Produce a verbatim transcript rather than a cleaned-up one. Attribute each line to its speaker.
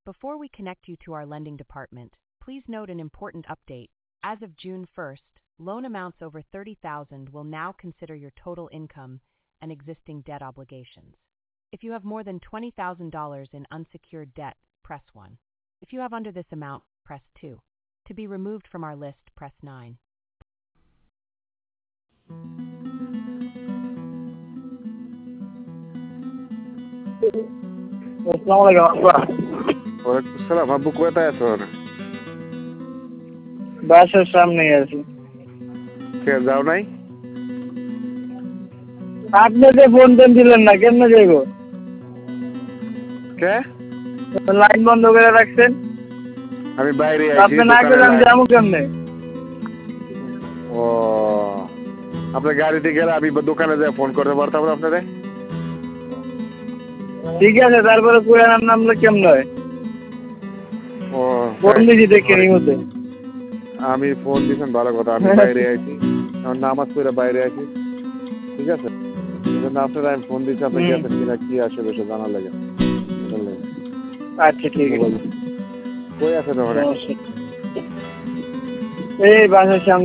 Speaker 1: Before we connect you to our lending department, please note an important update. As of June first, loan amounts over thirty thousand dollars will now consider your total income and existing debt obligations. If you have more than twenty thousand dollars in unsecured debt, press one. If you have under this amount, press two. To be removed from our list, press nine.
Speaker 2: সালাম আব্বু, কোথায় আছো?
Speaker 3: বাসার সামনেই আছি।
Speaker 2: কে যাও নাই?
Speaker 3: আপনি যে ফোন টোন দিলেন না, কেমনে যাইব?
Speaker 2: কে
Speaker 3: লাইন বন্ধ করে রাখছেন?
Speaker 2: আমি বাইরে আছি।
Speaker 3: আপনি না গেলে আমি যাবো কেমনে?
Speaker 2: ও, আপনার গাড়িতে গেলে আমি দোকানে যাই ফোন করতে পারতাম না আপনারে।
Speaker 3: ঠিক আছে, তারপরে পুরা নাম নামলে কেমন হয়?
Speaker 2: ও,
Speaker 3: ফোন দিছি দেখে নি মতে।
Speaker 2: আমি ফোন দিছেন ভালো কথা, আমি বাইরে আছি, আমার নামাজ পড়ে বাইরে আছি। ঠিক আছে, আপনারা আমি ফোন দিচ্ছি, আপনি গেছেন কিনা কি আসে বেশি জানার লাগে।
Speaker 3: আচ্ছা ঠিক আছে।
Speaker 2: কই আছে তোমরা?
Speaker 3: এই বাসার সামনে।